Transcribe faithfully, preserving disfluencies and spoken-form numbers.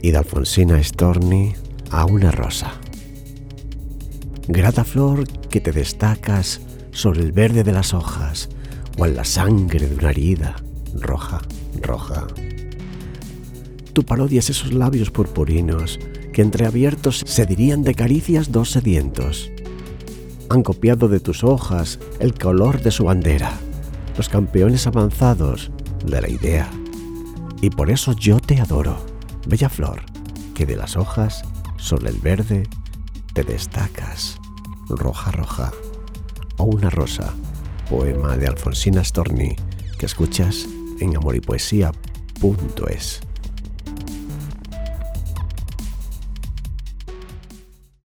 y de Alfonsina Storni a una rosa. Grata flor que te destacas sobre el verde de las hojas o en la sangre de una herida roja, roja. Tu parodias esos labios purpurinos que entreabiertos se dirían de caricias dos sedientos. Han copiado de tus hojas el color de su bandera, los campeones avanzados de la idea. Y por eso yo te adoro, bella flor, que de las hojas sobre el verde te destacas, roja, roja, o una rosa, poema de Alfonsina Storni, que escuchas en amor y poesía punto es.